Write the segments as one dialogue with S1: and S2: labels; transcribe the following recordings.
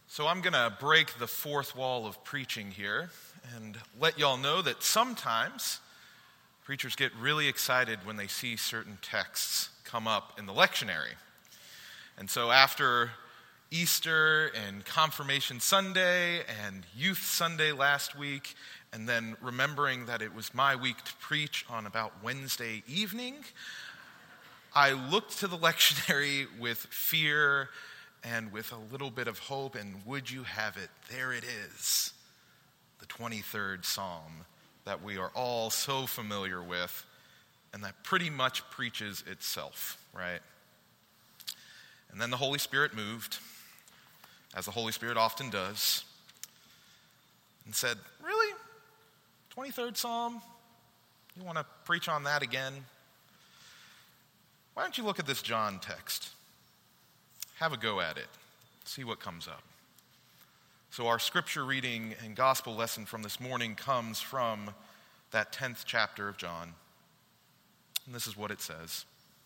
S1: So I'm going to break the fourth wall of preaching here and let y'all know that sometimes preachers get really excited when they see certain texts come up in the lectionary. And so after Easter and Confirmation Sunday and Youth Sunday last week, and then remembering that it was my week to preach on about Wednesday evening, I looked to the lectionary with fear and with a little bit of hope, and would you have it, there it is, the 23rd Psalm that we are all so familiar with, and that pretty much preaches itself, right? And then the Holy Spirit moved, as the Holy Spirit often does, and said, really? 23rd Psalm? You want to preach on that again? Why don't you look at this John text? Have a go at it. See what comes up. So our scripture reading and gospel lesson from this morning comes from that 10th chapter of John. And this is what it says.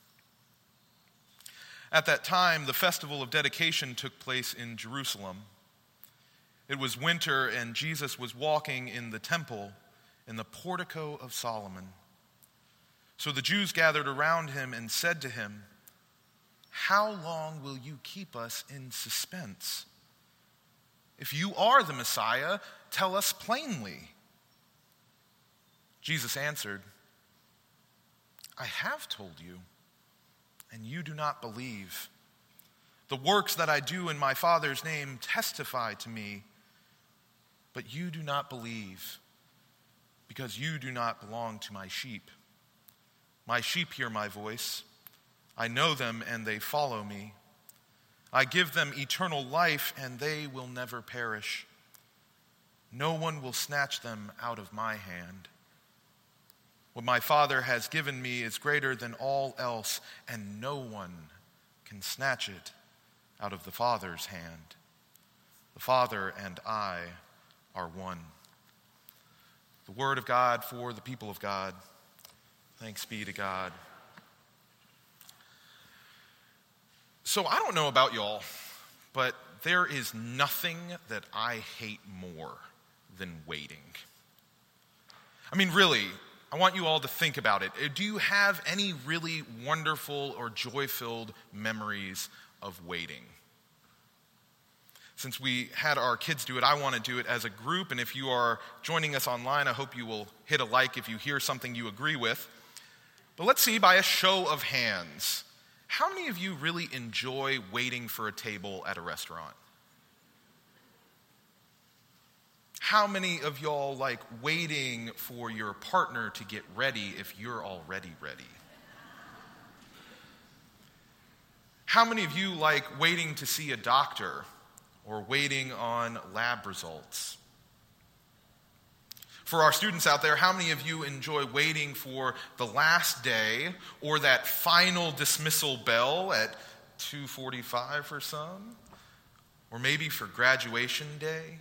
S1: At that time, the festival of dedication took place in Jerusalem. It was winter, and Jesus was walking in the temple in the portico of Solomon. So the Jews gathered around him and said to him, "How long will you keep us in suspense? If you are the Messiah, tell us plainly." Jesus answered, "I have told you, and you do not believe. The works that I do in my Father's name testify to me, but you do not believe, because you do not belong to my sheep. My sheep hear my voice. I know them, and they follow me. I give them eternal life, and they will never perish. No one will snatch them out of my hand. What my Father has given me is greater than all else, and no one can snatch it out of the Father's hand. The Father and I are one." The word of God for the people of God. Thanks be to God. So I don't know about y'all, but there is nothing that I hate more than waiting. I mean, really, I want you all to think about it. Do you have any really wonderful or joy-filled memories of waiting? Since we had our kids do it, I want to do it as a group, and if you are joining us online, I hope you will hit a like if you hear something you agree with. But let's see, by a show of hands, how many of you really enjoy waiting for a table at a restaurant? How many of y'all like waiting for your partner to get ready if you're already ready? How many of you like waiting to see a doctor or waiting on lab results? For our students out there, how many of you enjoy waiting for the last day or that final dismissal bell at 2:45 for some? Or maybe for graduation day?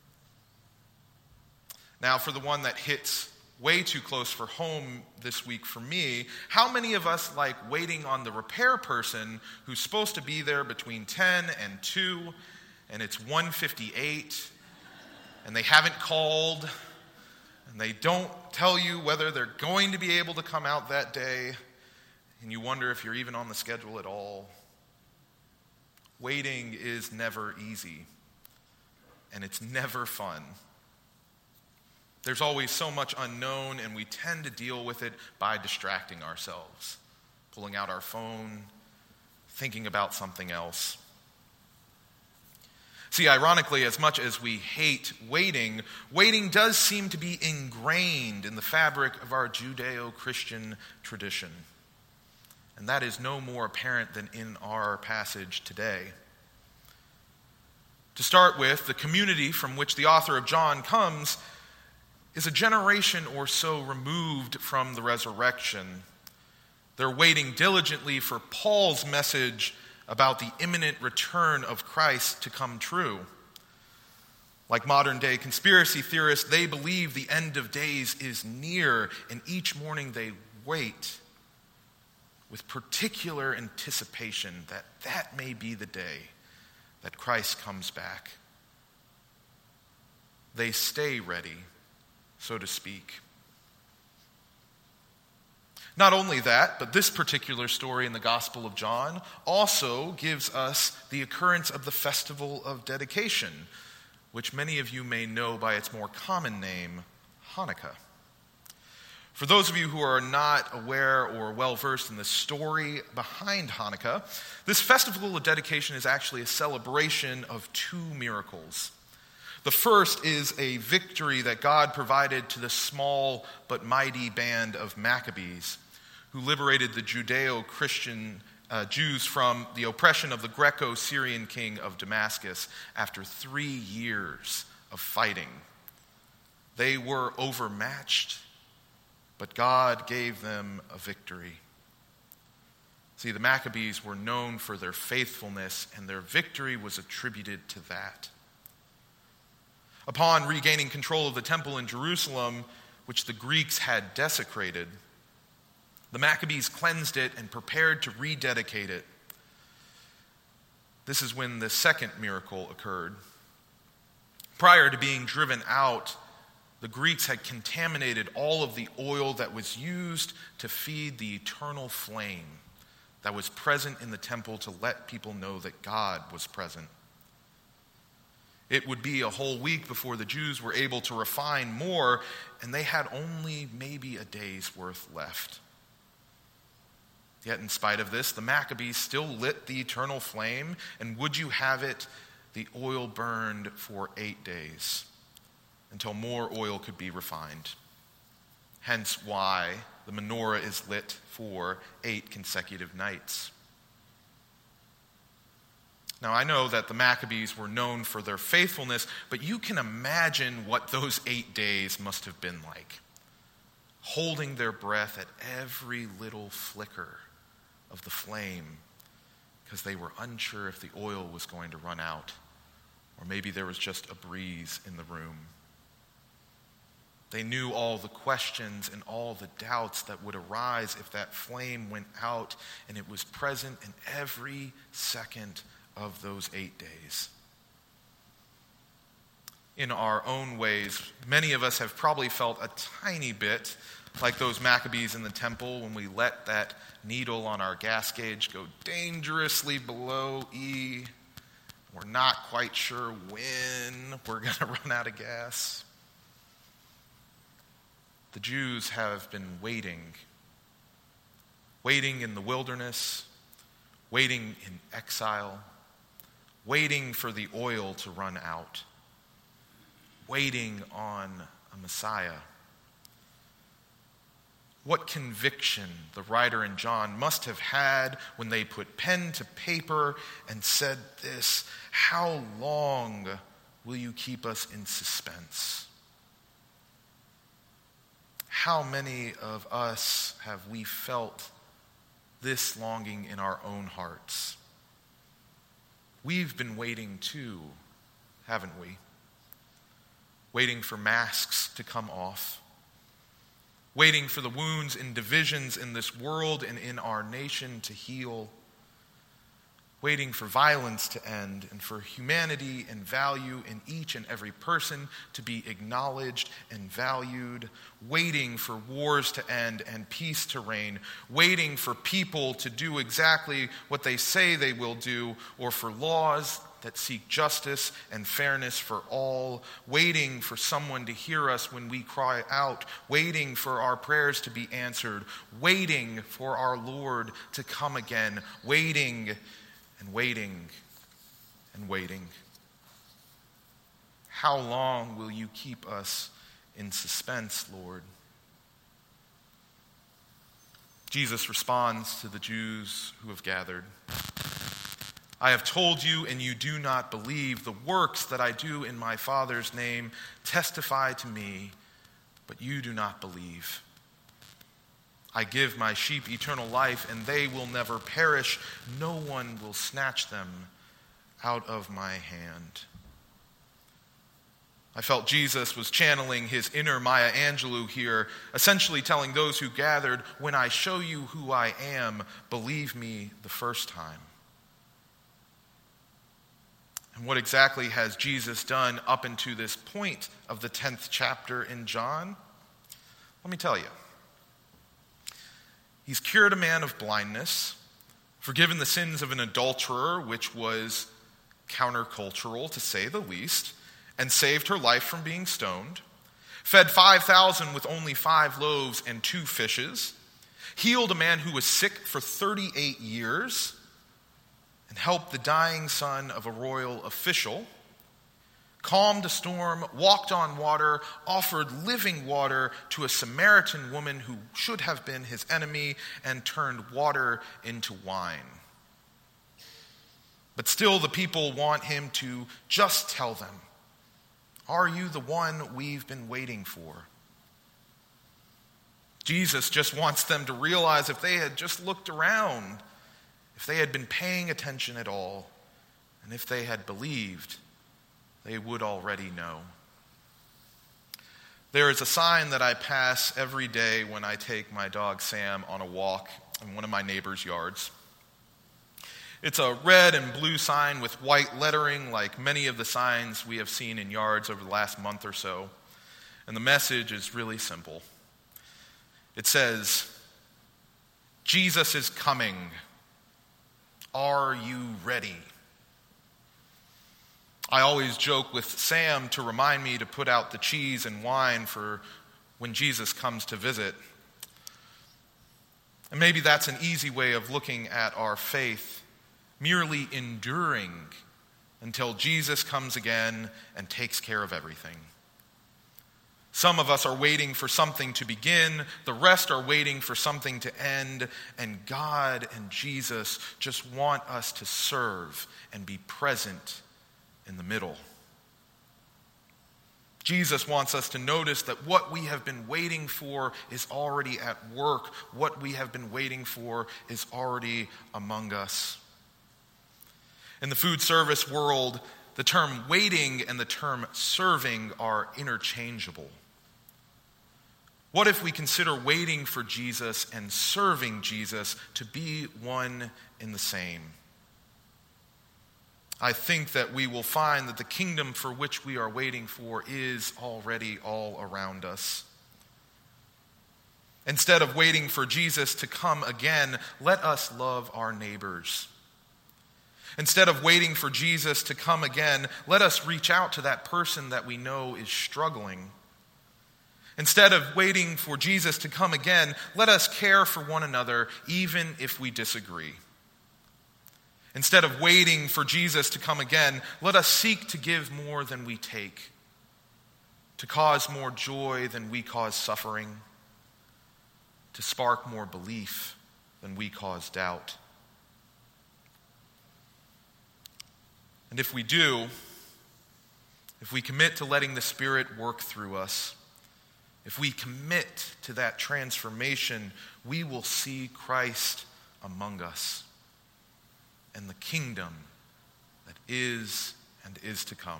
S1: Now, for the one that hits way too close for home this week for me, how many of us like waiting on the repair person who's supposed to be there between 10 and 2, and it's 1:58, and they haven't called, and they don't tell you whether they're going to be able to come out that day, and you wonder if you're even on the schedule at all? Waiting is never easy, and it's never fun. There's always so much unknown, and we tend to deal with it by distracting ourselves, pulling out our phone, thinking about something else. See, ironically, as much as we hate waiting, waiting does seem to be ingrained in the fabric of our Judeo-Christian tradition. And that is no more apparent than in our passage today. To start with, the community from which the author of John comes is a generation or so removed from the resurrection. They're waiting diligently for Paul's message about the imminent return of Christ to come true. Like modern-day conspiracy theorists, they believe the end of days is near, and each morning they wait with particular anticipation that that may be the day that Christ comes back they stay ready, so to speak. Not only that, but this particular story in the Gospel of John also gives us the occurrence of the festival of dedication, which many of you may know by its more common name, Hanukkah. For those of you who are not aware or well-versed in the story behind Hanukkah, this festival of dedication is actually a celebration of two miracles. The first is a victory that God provided to the small but mighty band of Maccabees, who liberated the Judeo-Christian Jews from the oppression of the Greco-Syrian king of Damascus after 3 years of fighting. They were overmatched, but God gave them a victory. See, the Maccabees were known for their faithfulness, and their victory was attributed to that. Upon regaining control of the temple in Jerusalem, which the Greeks had desecrated, the Maccabees cleansed it and prepared to rededicate it. This is when the second miracle occurred. Prior to being driven out, the Greeks had contaminated all of the oil that was used to feed the eternal flame that was present in the temple to let people know that God was present. It would be a whole week before the Jews were able to refine more, and they had only maybe a day's worth left. Yet in spite of this, the Maccabees still lit the eternal flame, and would you have it, the oil burned for 8 days until more oil could be refined. Hence why the menorah is lit for 8 consecutive nights. Now, I know that the Maccabees were known for their faithfulness, but you can imagine what those 8 days must have been like. Holding their breath at every little flicker of the flame because they were unsure if the oil was going to run out, or maybe there was just a breeze in the room. They knew all the questions and all the doubts that would arise if that flame went out, and it was present in every second of those 8 days. In our own ways, many of us have probably felt a tiny bit like those Maccabees in the temple when we let that needle on our gas gauge go dangerously below E. We're not quite sure when we're going to run out of gas. The Jews have been waiting in the wilderness, waiting in exile, waiting for the oil to run out, waiting on a Messiah. What conviction the writer in John must have had when they put pen to paper and said this: "How long will you keep us in suspense?" How many of us have we felt this longing in our own hearts? We've been waiting too, haven't we? Waiting for masks to come off. Waiting for the wounds and divisions in this world and in our nation to heal. Waiting for violence to end and for humanity and value in each and every person to be acknowledged and valued. Waiting for wars to end and peace to reign. Waiting for people to do exactly what they say they will do, or for laws that seek justice and fairness for all. Waiting for someone to hear us when we cry out. Waiting for our prayers to be answered. Waiting for our Lord to come again. Waiting and waiting and waiting. How long will you keep us in suspense, Lord? Jesus responds to the Jews who have gathered. I have told you, and you do not believe. The works that I do in my Father's name testify to me, but you do not believe. I give my sheep eternal life, and they will never perish. No one will snatch them out of my hand. I felt Jesus was channeling his inner Maya Angelou here, essentially telling those who gathered, when I show you who I am, believe me the first time. And And what exactly has Jesus done up into this point of the 10th chapter in John? Let me tell you. He's cured a man of blindness, forgiven the sins of an adulterer, which was countercultural to say the least, and saved her life from being stoned, fed 5,000 with only 5 loaves and 2 fishes, healed a man who was sick for 38 years, and helped the dying son of a royal official, calmed a storm, walked on water, offered living water to a Samaritan woman who should have been his enemy, and turned water into wine. But still the people want him to just tell them, "Are you the one we've been waiting for?" Jesus just wants them to realize if they had just looked around, if they had been paying attention at all, and if they had believed, they would already know. There is a sign that I pass every day when I take my dog Sam on a walk in one of my neighbor's yards. It's a red and blue sign with white lettering like many of the signs we have seen in yards over the last month or so. And the message is really simple. It says, "Jesus is coming. Are you ready?" I always joke with Sam to remind me to put out the cheese and wine for when Jesus comes to visit. And maybe that's an easy way of looking at our faith, merely enduring until Jesus comes again and takes care of everything. Some of us are waiting for something to begin, the rest are waiting for something to end, and God and Jesus just want us to serve and be present in the middle. Jesus wants us to notice that what we have been waiting for is already at work. What we have been waiting for is already among us. In the food service world, the term waiting and the term serving are interchangeable. What if we consider waiting for Jesus and serving Jesus to be one and the same? I think that we will find that the kingdom for which we are waiting for is already all around us. Instead of waiting for Jesus to come again, let us love our neighbors. Instead of waiting for Jesus to come again, let us reach out to that person that we know is struggling. Instead of waiting for Jesus to come again, let us care for one another even if we disagree. Instead of waiting for Jesus to come again, let us seek to give more than we take, to cause more joy than we cause suffering, to spark more belief than we cause doubt. And if we do, if we commit to letting the Spirit work through us, if we commit to that transformation, we will see Christ among us and the kingdom that is and is to come.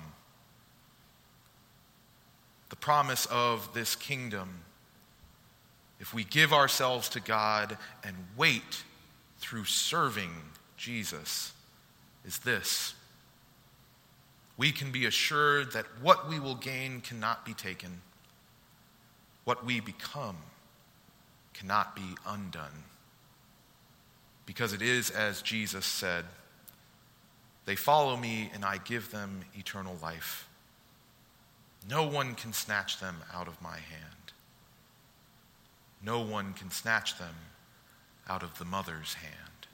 S1: The promise of this kingdom, if we give ourselves to God and wait through serving Jesus, is this: we can be assured that what we will gain cannot be taken. What we become cannot be undone. Because it is as Jesus said, "They follow me and I give them eternal life. No one can snatch them out of my hand. No one can snatch them out of the mother's hand."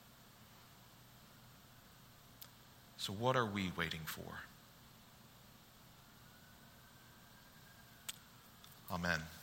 S1: So what are we waiting for? Amen.